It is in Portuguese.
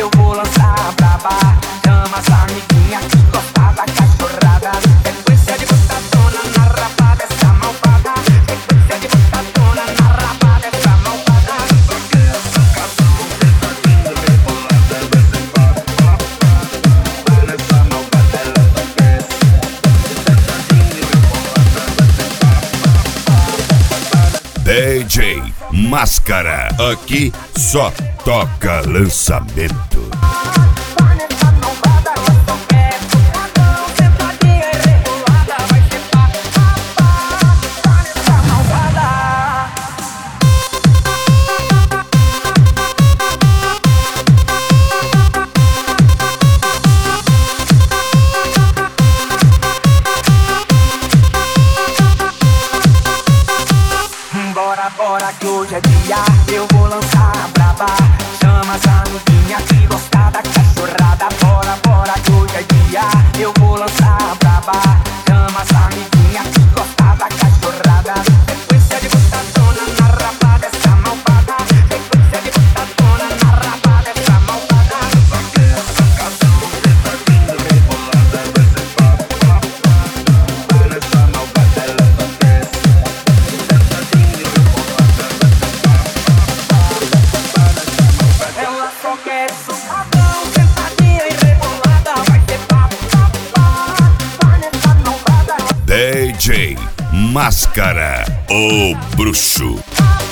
eu vou lançar a braba. Chama essa amiguinha que gosta da cachorrada. Sequência de botadona na raba dessa malvada. Sequência de botadona na raba dessa malvada. Porque essa casal sentadinha rebolada vai ser papapá. Nessa malvada ela enlouquece. Sentadinha rebolada vai ser papapá. DJ Máscara, aqui só toca lançamento. Bora, bora que hoje é dia, eu vou lançar a braba. Chama essa amiguinha que gosta da cachorrada. Bora, bora que hoje é dia, eu vou lançar a braba. Chama essa amiguinha que gosta da cachorrada. Sequência de botadona na raba dessa malvada. Sequência de botadona na raba dessa malvada. Porque essa casal sentadinha rebolada vai ser papapá. Nessa malvada ela enlouquece. Ela só quer sufadão, sentadinha e rebolada. Vai ser papapá, nessa malvada. DJ Máscara, o bruxo.